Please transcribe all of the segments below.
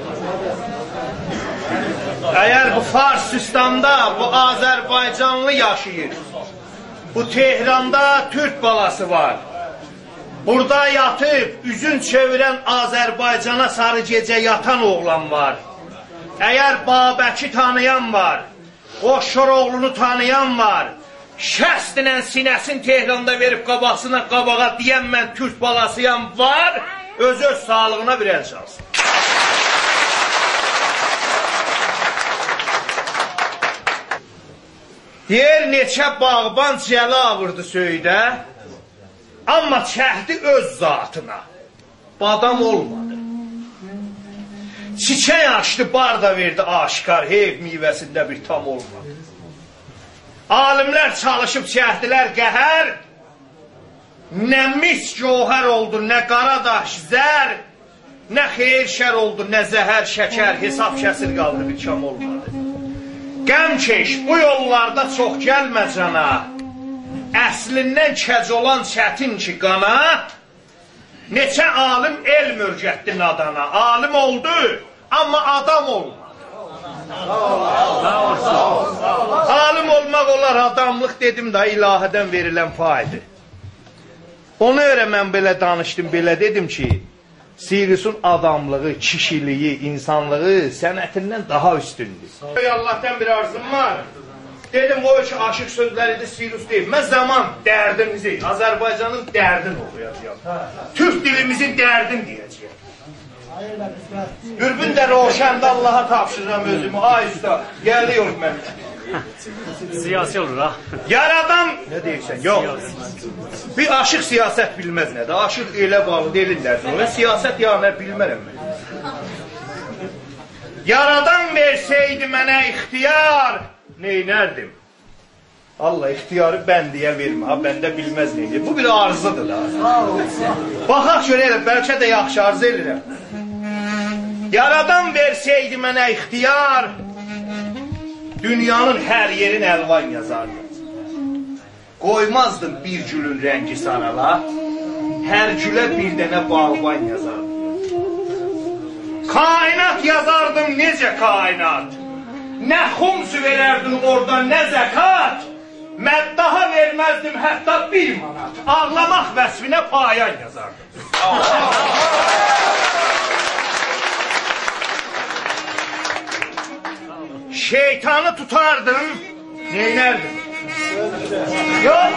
Əgər bu Farsistanda bu Azərbaycanlı yaşayır, bu Tehranda Türk balası var, burada yatıb üzün çevirən Azərbaycana sarı gecə yatan oğlan var, əgər Babəki tanıyan var, Qoşşoroğlunu tanıyan var, şəstinən sinəsin Tehranda verib qabaqsına qabağa deyən mən Türk balasıyam var, öz sağlığına bir el çalsın. Deyir, neçə bağban cələ avırdı söydə, amma çəhdi öz zatına, badam olmadı. Çiçək açdı, bar da verdi aşikar, heyv meyvəsində bir tam olmadı. Alimlər çalışıb çəhdilər qəhər, nə mis gövhər oldu, nə qaradaş zər, nə xeyir şər oldu, nə zəhər şəkər, hesab kəsir qaldı, bir kam olmadı. Qəmkeş, bu yollarda çox gəlmə cana, əslindən kəc olan çətin ki qana, neçə alim el mürgətdi nadana, alim oldu, amma adam olmadı. Alim olmaq olar, adamlıq dedim da ilahədən verilən faydı. Ona görə mən belə danışdım, belə dedim ki, Sirius'un adamlığı, kişiliği, insanlığı sənətindən daha üstündür. Allah'tan bir arzum var. Dedim o ki aşıq sözləri de Sirius deyil. Mən zaman dərdimizi, Azərbaycanın dərdini oxuyacağım. Türk dilimizin dərdini deyəcəyim. Dürbün də roşəndə Allah'a tapşırıram özümü. Ay usta, gəliyor mən. Siyasi olur ha. Yaradan, ne deyirsən? Yox. Bir aşıq siyasət bilməz nədir? Aşıq elə bağlı deyirlər. Siyasət ya nə bilmərəm mən. Yaradan verseydi mənə ixtiyar, neynərdim? Allah ixtiyarı bəndiyə vermə, bəndə bilməz neydi. Bu bir arzıdır da. Baxaq görəyək, bəlkə də yaxşı arzu edirəm. Yaradan verseydi mənə ixtiyar, dünyanın hər yerin əlvan yazardı. Qoymazdım bir gülün rəngi sarala, hər gülə bir dənə bağban yazardı. Kainat yazardım, necə kainat? Nə xumsu verərdim oradan, nə zəkat? Məddaha verməzdim hətta bir manat. Ağlamaq vəsfinə payan yazardım. Şeytanı tutardım, neynərdim? Yok.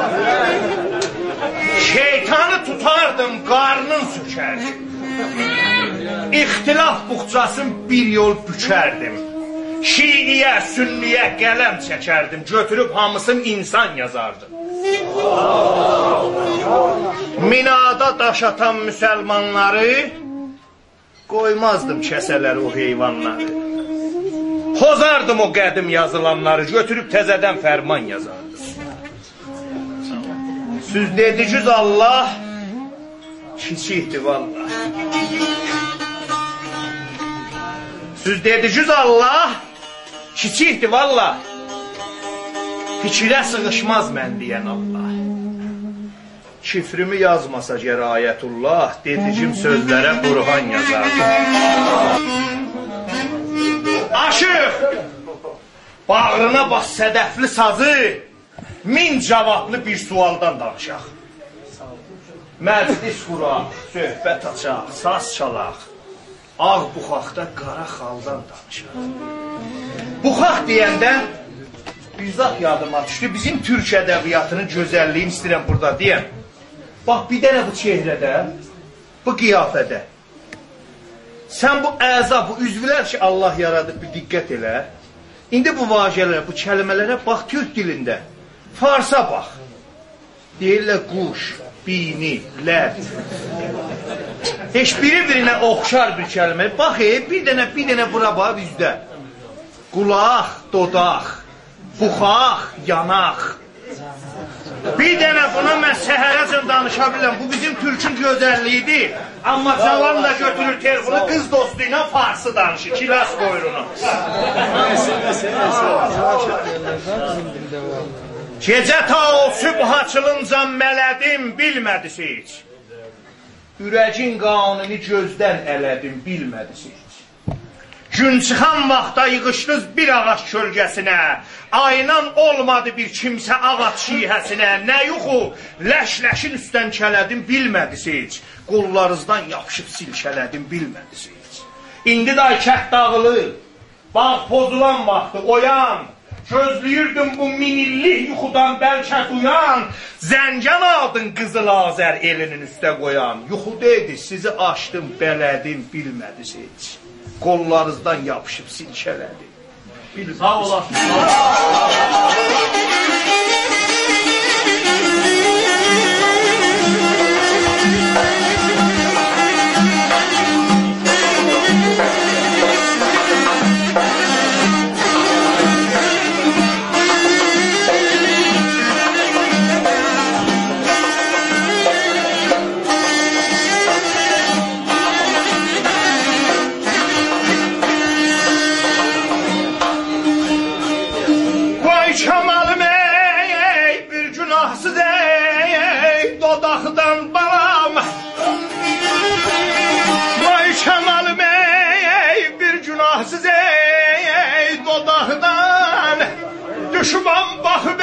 Şeytanı tutardım, qarnın sökərdim. İxtilaf buxcasını bir yol bükərdim. Şiiyə, sünniyə qələm çəkərdim. Götürüb hamısını insan yazardım. Minada daş atan müsəlmanları qoymazdım kəsələr o heyvanları. Pozardım o qədim yazılanları, götürüb təzədən fərman yazardım. Süz dedicüz Allah, kiçikdir valla. Süz dedicüz Allah, kiçikdir valla. Fikirə sığışmaz mən deyən Allah. Şifrimi yazmasa gərayətullah, dedicim sözlərə Burhan yazardım. Aşıq, bağrına bas sədəfli sazı, min cavablı bir sualdan danışaq. Məclis quraq, söhbət açaq, saz çalaq, ağ buxaqda qara xaldan danışaq. Buxaq deyəndə bir zat yadıma düşdü, bizim türk ədəbiyyatının gözəlliyini istəyirəm burada deyəm. Bax, bir dənə bu çehrədə, bu qiyafədə, sən bu əza, bu üzvlər ki Allah yaradıb bir diqqət elə, indi bu vacələrə, bu kəlmələrə bax türk dilində, Farsa bax, deyirlər quş, bini, ləd. Heç biri-birinə oxşar bir kəlmə, bax bir dənə bura bax üzdə. Qulaq, dodaq, buxaq, yanaq. Bir dənə buna mən səhərəcən danışa biləm. Bu bizim türkün gözəlliyidir. Amma cavan da götürür telefonu, qız dostu ilə farsı danışır. Kilas qoyurunu. Gecə ta o sübh açılınca mələdim, bilmədisi heç. Ürəcin qanuni gözdən elədim, bilmədisi heç. Gün çıxan vaxtda yığışdınız bir ağac kölgəsinə, aynan olmadı bir kimsə ağac şihəsinə, nə yuxu, ləş-ləşin üstdən kələdim bilmədiniz, qollarınızdan yapışıb silkələdim bilmədiniz. İndi də kət dağılır, bağ pozulan vaxtı oyan, gözləyirdim bu minillik yuxudan bəlkə duyan, zəngən aldın Qızıl Azər elinin üstə qoyan, yuxu deydi, sizi açdım, bələdim bilmədiniz. Qollarınızdan yapışıb silkələdi. Sağ olasın. Kemal'im ey, bir günahsız ey, dodaqdan balam. Vay Kemal'im ey, bir günahsız ey, dodaqdan. Düşman baxıb